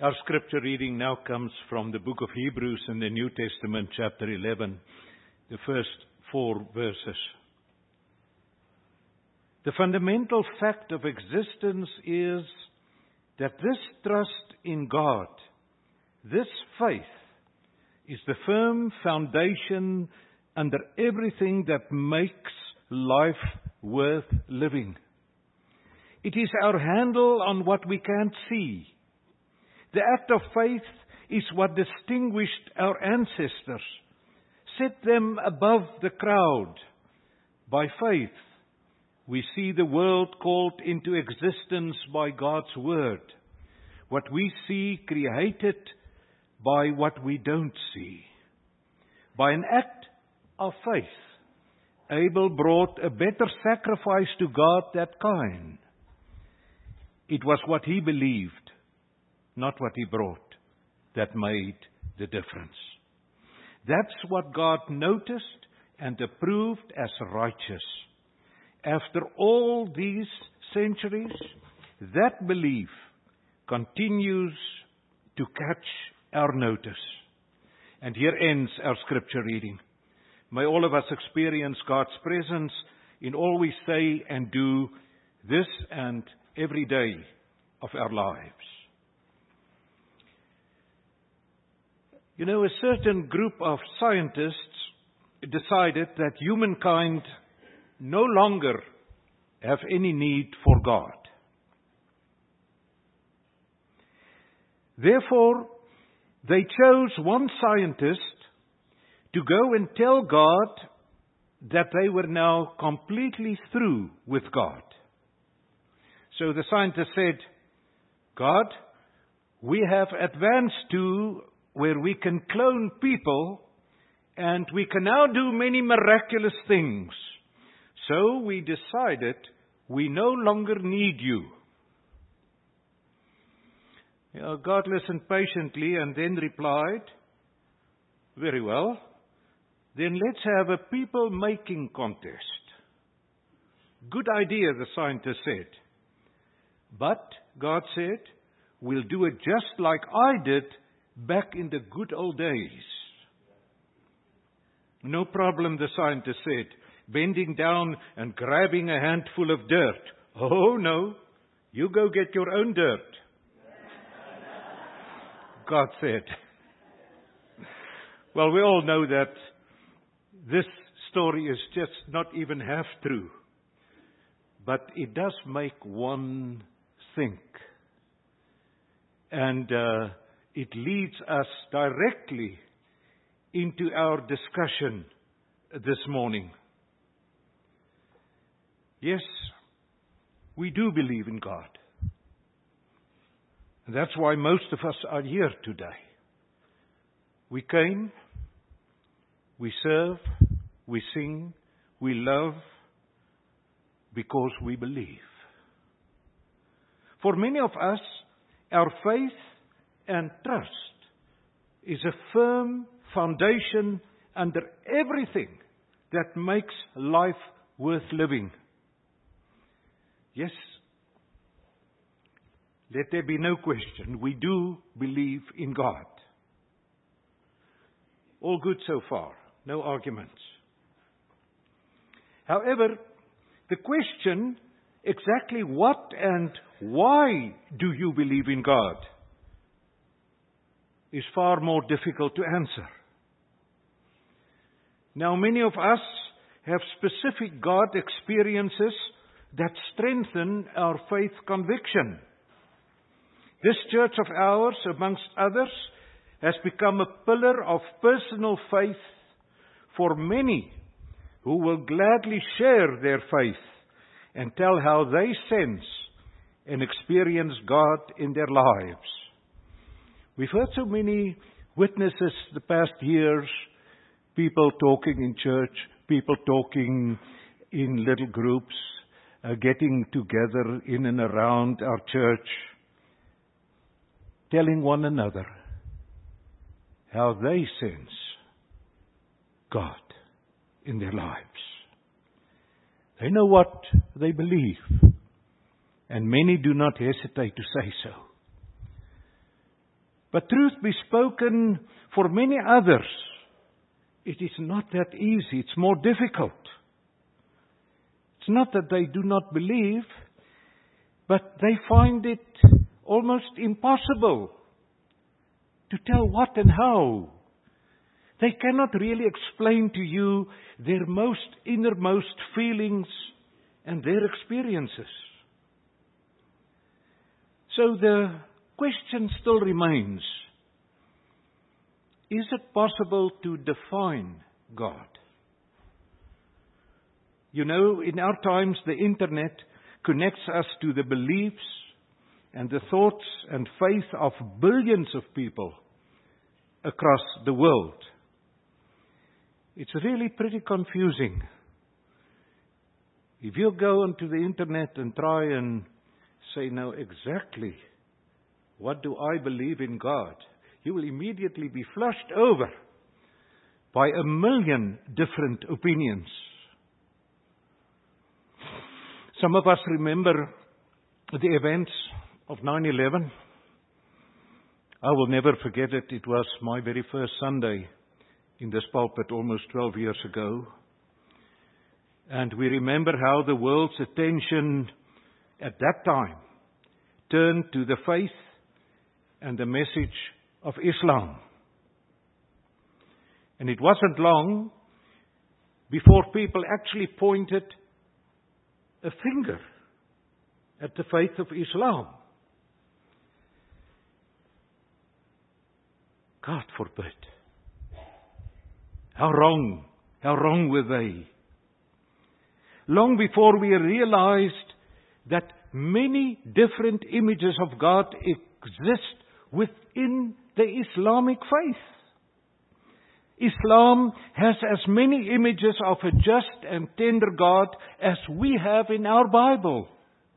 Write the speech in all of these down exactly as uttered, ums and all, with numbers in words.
Our scripture reading now comes from the book of Hebrews in the New Testament, chapter eleven, the first four verses. The fundamental fact of existence is that this trust in God, this faith, is the firm foundation under everything that makes life worth living. It is our handle on what we can't see. The act of faith is what distinguished our ancestors, set them above the crowd. By faith, we see the world called into existence by God's word. What we see created by what we don't see. By an act of faith, Abel brought a better sacrifice to God that kind. It was what he believed, not what he brought, that made the difference. That's what God noticed and approved as righteous. After all these centuries, that belief continues to catch our notice. And here ends our scripture reading. May all of us experience God's presence in all we say and do this and every day of our lives. You know, a certain group of scientists decided that humankind no longer have any need for God. Therefore, they chose one scientist to go and tell God that they were now completely through with God. So the scientist said, God, we have advanced to where we can clone people and we can now do many miraculous things. So we decided we no longer need you. You know, God listened patiently and then replied, very well, then let's have a people-making contest. Good idea, the scientist said. But, God said, we'll do it just like I did back in the good old days. No problem, the scientist said, bending down and grabbing a handful of dirt. Oh, no, you go get your own dirt. God said. Well, we all know that this story is just not even half true. But it does make one think. And uh, it leads us directly into our discussion this morning. Yes, we do believe in God. And that's why most of us are here today. We came, we serve, we sing, we love, because we believe. For many of us, our faith and trust is a firm foundation under everything that makes life worth living. Yes, let there be no question, we do believe in God. All good so far, no arguments. However, the question, exactly what and why do you believe in God, is far more difficult to answer. Now, many of us have specific God experiences that strengthen our faith conviction. This church of ours, amongst others, has become a pillar of personal faith for many who will gladly share their faith and tell how they sense and experience God in their lives. We've heard so many witnesses the past years, people talking in church, people talking in little groups, uh, getting together in and around our church, telling one another how they sense God in their lives. They know what they believe, and many do not hesitate to say so. But truth be spoken, for many others, it is not that easy. It's more difficult. It's not that they do not believe, but they find it almost impossible to tell what and how. They cannot really explain to you their most innermost feelings and their experiences. So the question still remains, is it possible to define God? You know, in our times, the internet connects us to the beliefs and the thoughts and faith of billions of people across the world. It's really pretty confusing. If you go onto the internet and try and say, now exactly, what do I believe in God? You will immediately be flushed over by a million different opinions. Some of us remember the events of nine eleven. I will never forget it. It was my very first Sunday in this pulpit almost twelve years ago. And we remember how the world's attention at that time turned to the faith and the message of Islam. And it wasn't long before people actually pointed a finger at the faith of Islam. God forbid. How wrong, how wrong were they? Long before we realized that many different images of God exist within the Islamic faith. Islam has as many images of a just and tender God as we have in our Bible.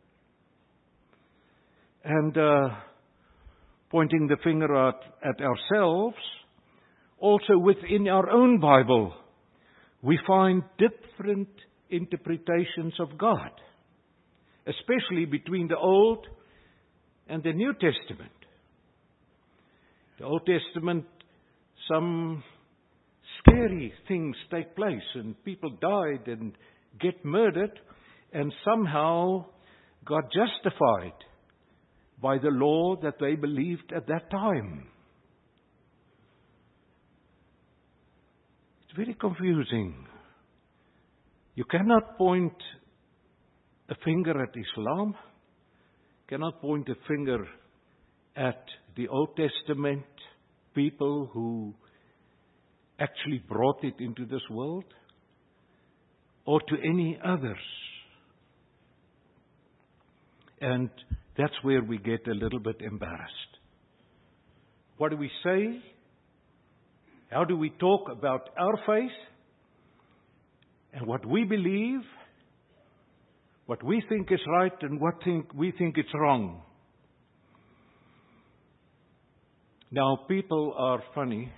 And uh, pointing the finger at, at ourselves, also within our own Bible, we find different interpretations of God, especially between the Old and the New Testament. The Old Testament, some scary things take place and people died and get murdered, and somehow got justified by the law that they believed at that time. It's very confusing. You cannot point a finger at Islam, cannot point a finger at the Old Testament people who actually brought it into this world, or to any others. And that's where we get a little bit embarrassed. What do we say? How do we talk about our faith and what we believe, what we think is right and what think we think is wrong? Now, people are funny.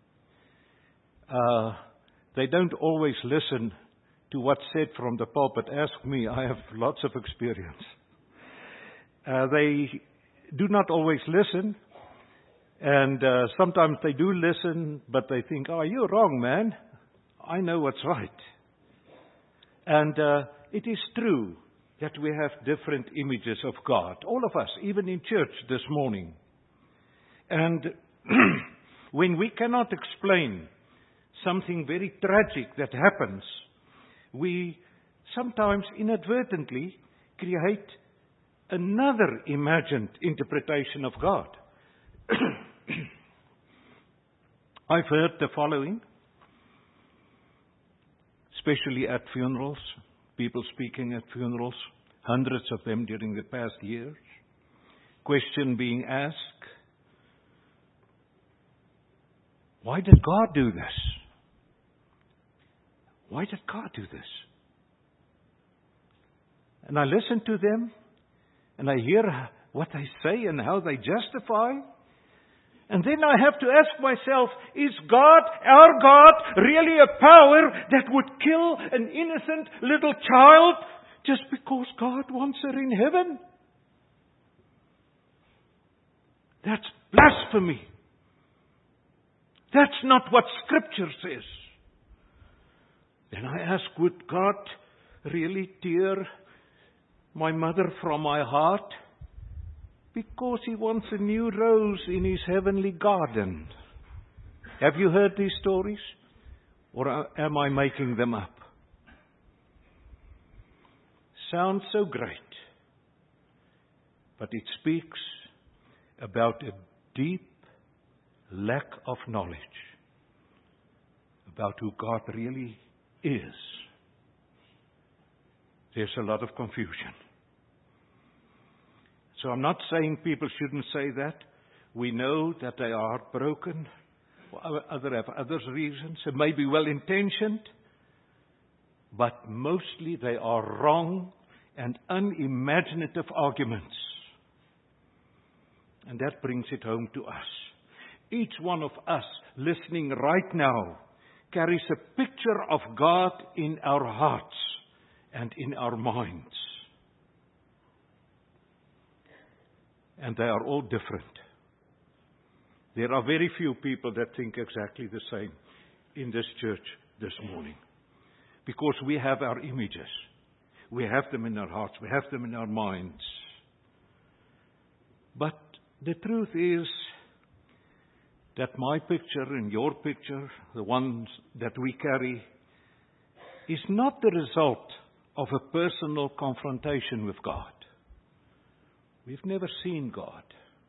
Uh, they don't always listen to what's said from the pulpit. Ask me, I have lots of experience. Uh, they do not always listen, and uh, sometimes they do listen, but they think, oh, you're wrong, man. I know what's right. And uh, it is true that we have different images of God, all of us, even in church this morning. And when we cannot explain something very tragic that happens, we sometimes inadvertently create another imagined interpretation of God. I've heard the following, especially at funerals, people speaking at funerals, hundreds of them during the past years. Question being asked, why did God do this? Why did God do this? And I listen to them, and I hear what they say and how they justify. And then I have to ask myself, is God, our God, really a power that would kill an innocent little child just because God wants her in heaven? That's blasphemy. That's not what Scripture says. Then I ask, would God really tear my mother from my heart? Because He wants a new rose in His heavenly garden. Have you heard these stories? Or am I making them up? Sounds so great. But it speaks about a deep lack of knowledge about who God really is. There's a lot of confusion. So I'm not saying people shouldn't say that. We know that they are broken. Other have other reasons. It may be well-intentioned. But mostly they are wrong and unimaginative arguments. And that brings it home to us. Each one of us listening right now carries a picture of God in our hearts and in our minds. And they are all different. There are very few people that think exactly the same in this church this morning. Because we have our images. We have them in our hearts. We have them in our minds. But the truth is that my picture and your picture, the ones that we carry, is not the result of a personal confrontation with God. We've never seen God.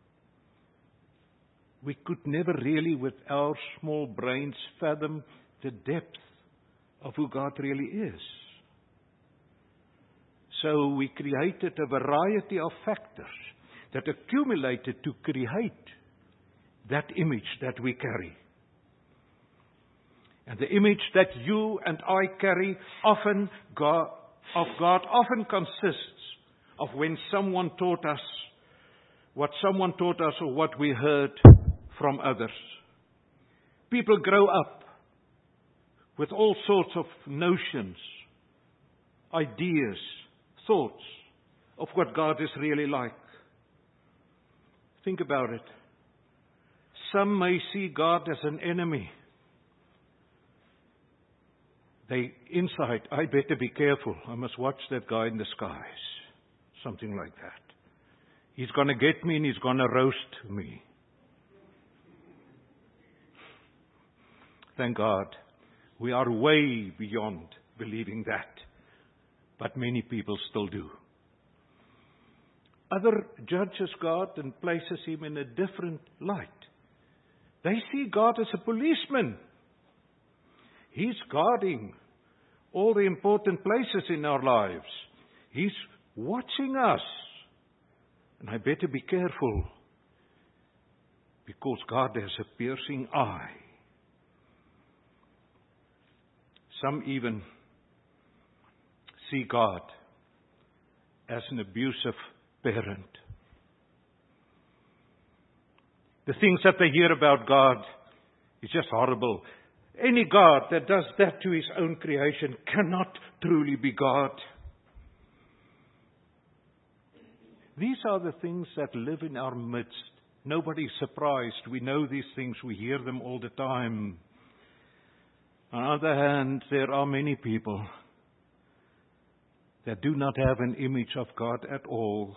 We could never really, with our small brains, fathom the depth of who God really is. So we created a variety of factors that accumulated to create that image that we carry. And the image that you and I carry often God, of God often consists of when someone taught us what someone taught us or what we heard from others. People grow up with all sorts of notions, ideas, thoughts of what God is really like. Think about it. Some may see God as an enemy. They inside, I better be careful. I must watch that guy in the skies. Something like that. He's going to get me and he's going to roast me. Thank God, we are way beyond believing that. But many people still do. Other judges God and places Him in a different light. They see God as a policeman. He's guarding all the important places in our lives. He's watching us. And I better be careful. Because God has a piercing eye. Some even see God as an abusive parent. The things that they hear about God is just horrible. Any God that does that to His own creation cannot truly be God. These are the things that live in our midst. Nobody's surprised. We know these things. We hear them all the time. On the other hand, there are many people that do not have an image of God at all.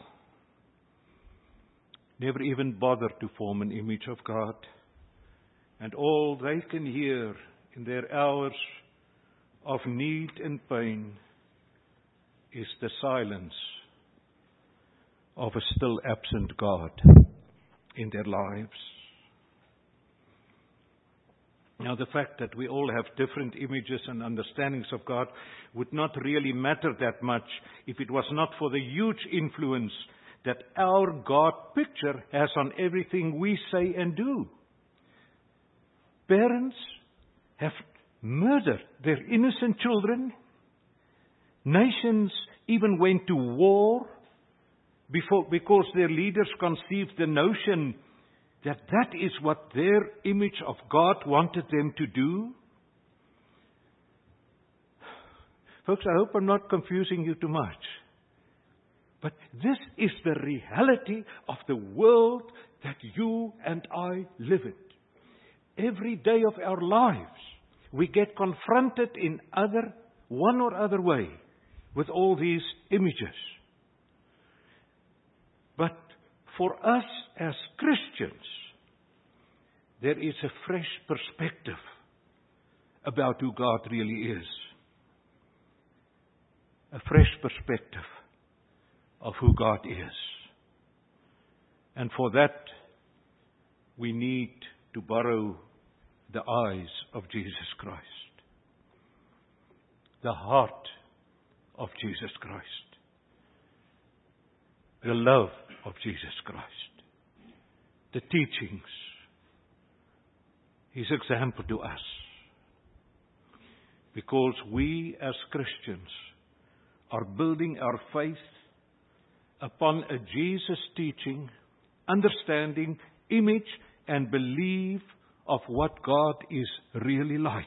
Never even bother to form an image of God. And all they can hear in their hours of need and pain is the silence of a still absent God in their lives. Now, the fact that we all have different images and understandings of God would not really matter that much if it was not for the huge influence that our God picture has on everything we say and do. Parents have murdered their innocent children. Nations even went to war before, because their leaders conceived the notion that that is what their image of God wanted them to do. Folks, I hope I'm not confusing you too much. But this is the reality of the world that you and I live it. Every day of our lives, we get confronted in other, one or other way with all these images. But for us as Christians, there is a fresh perspective about who God really is. A fresh perspective of who God is. And for that, we need to borrow the eyes of Jesus Christ. The heart of Jesus Christ. The love of Jesus Christ. The teachings. His example to us. Because we as Christians are building our faith upon a Jesus teaching, understanding, image, and belief of what God is really like.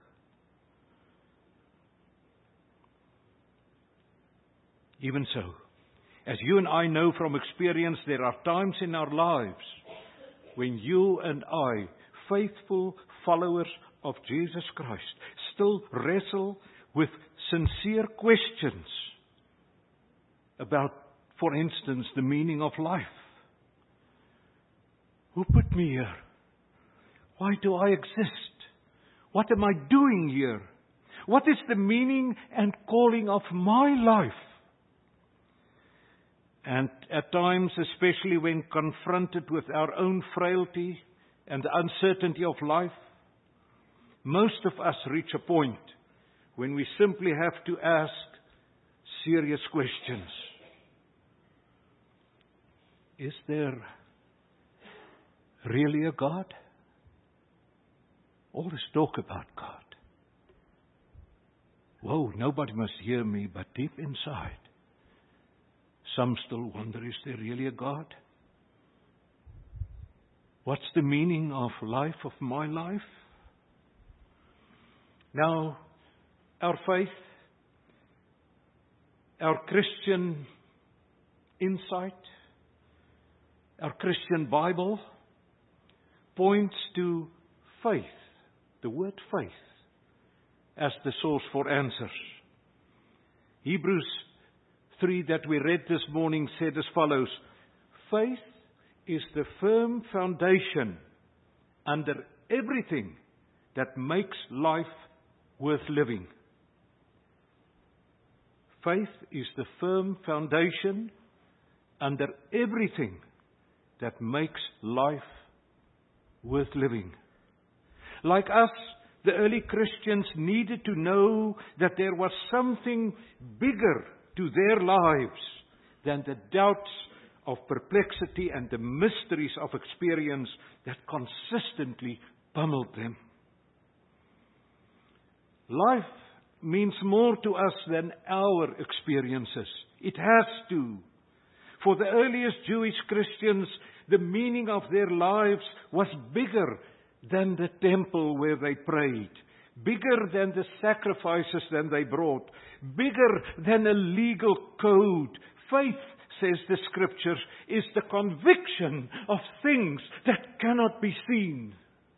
Even so, as you and I know from experience, there are times in our lives when you and I, faithful followers of Jesus Christ, still wrestle with sincere questions about, for instance, the meaning of life. Who put me here? Why do I exist? What am I doing here? What is the meaning and calling of my life? And at times, especially when confronted with our own frailty and the uncertainty of life, most of us reach a point when we simply have to ask serious questions. Is there really a God? All this talk about God. Whoa, nobody must hear me, but deep inside, some still wonder, is there really a God? What's the meaning of life, of my life? Now, our faith, our Christian insight, our Christian Bible points to faith, the word faith, as the source for answers. Hebrews three that we read this morning said as follows: faith is the firm foundation under everything that makes life worth living. Faith is the firm foundation under everything that makes life worth living. Like us, the early Christians needed to know that there was something bigger to their lives than the doubts of perplexity and the mysteries of experience that consistently pummeled them. Life means more to us than our experiences. It has to. For the earliest Jewish Christians, the meaning of their lives was bigger than the temple where they prayed, bigger than the sacrifices that they brought, bigger than a legal code. Faith, says the Scriptures, is the conviction of things that cannot be seen.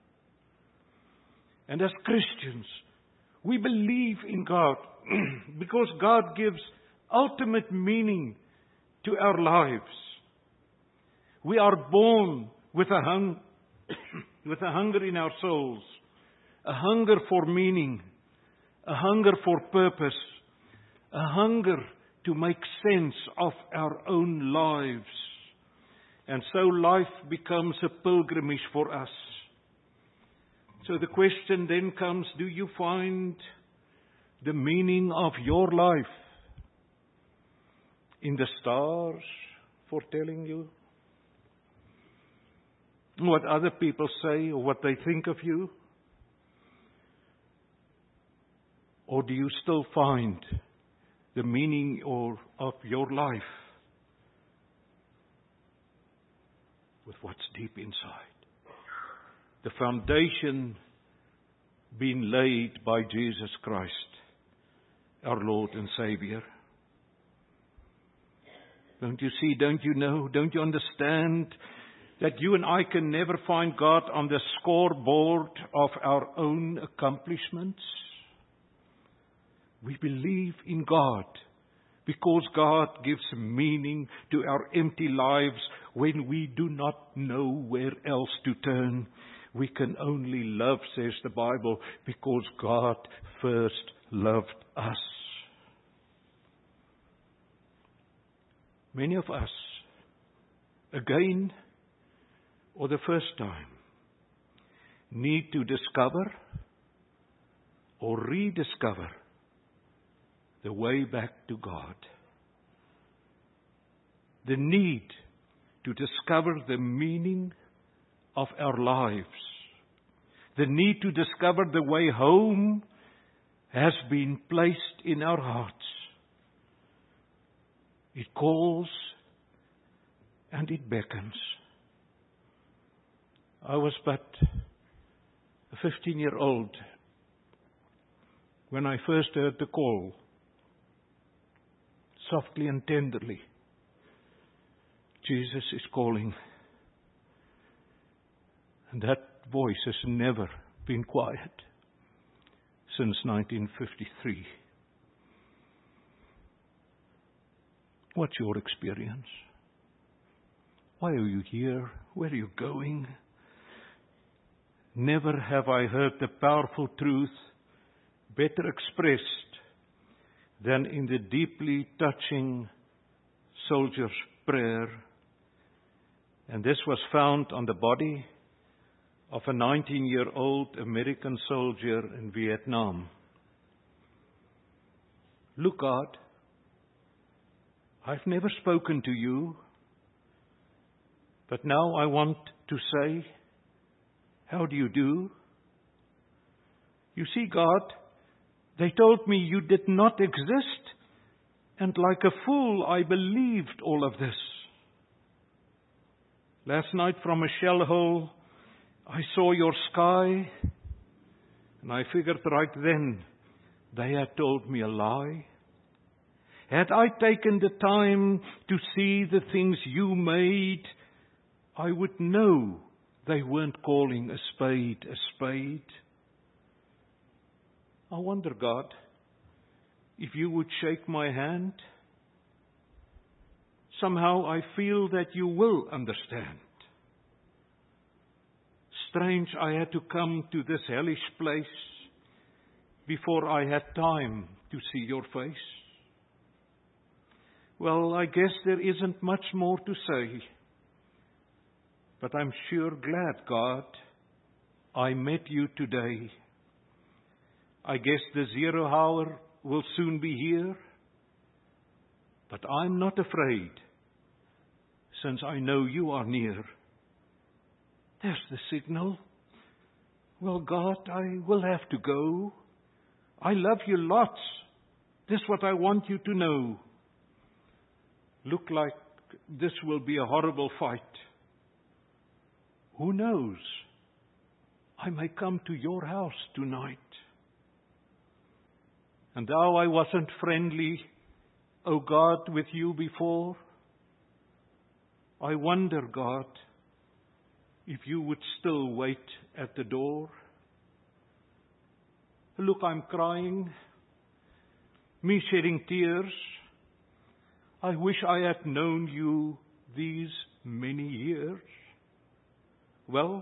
And as Christians, we believe in God because God gives ultimate meaning to our lives. We are born with a hung, with a hunger in our souls, a hunger for meaning, a hunger for purpose, a hunger to make sense of our own lives. And so life becomes a pilgrimage for us. So the question then comes, do you find the meaning of your life in the stars foretelling you? What other people say or what they think of you? Or do you still find the meaning or of your life with what's deep inside? The foundation being laid by Jesus Christ, our Lord and Savior. Don't you see, don't you know, don't you understand that you and I can never find God on the scoreboard of our own accomplishments. We believe in God because God gives meaning to our empty lives when we do not know where else to turn. We can only love, says the Bible, because God first loved us. Many of us, again or the first time, need to discover or rediscover the way back to God. The need to discover the meaning of our lives. The need to discover the way home has been placed in our hearts. It calls and it beckons. I was but a fifteen-year-old when I first heard the call, softly and tenderly. Jesus is calling. And that voice has never been quiet since nineteen fifty-three. What's your experience? Why are you here? Where are you going? Never have I heard the powerful truth better expressed than in the deeply touching soldier's prayer. And this was found on the body of a nineteen-year-old American soldier in Vietnam. Look, God, I've never spoken to you, but now I want to say, how do you do? You see, God, they told me you did not exist, and like a fool I believed all of this. Last night from a shell hole, I saw your sky, and I figured right then they had told me a lie. Had I taken the time to see the things you made, I would know they weren't calling a spade a spade. I wonder, God, if you would shake my hand. Somehow I feel that you will understand. Strange I had to come to this hellish place before I had time to see your face. Well, I guess there isn't much more to say, but I'm sure glad, God, I met you today. I guess the zero hour will soon be here, but I'm not afraid, since I know you are near. There's the signal. Well, God, I will have to go. I love you lots. This is what I want you to know. Look like this will be a horrible fight. Who knows? I may come to your house tonight. And though I wasn't friendly, oh God, with you before, I wonder, God, if you would still wait at the door. Look, I'm crying, me shedding tears. I wish I had known you these many years. Well,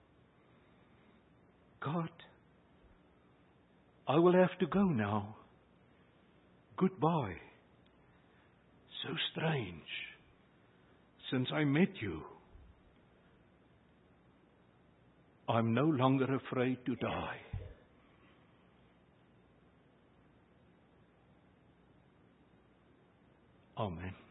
God, I will have to go now. Goodbye. So strange, since I met you. I'm no longer afraid to die. Amen.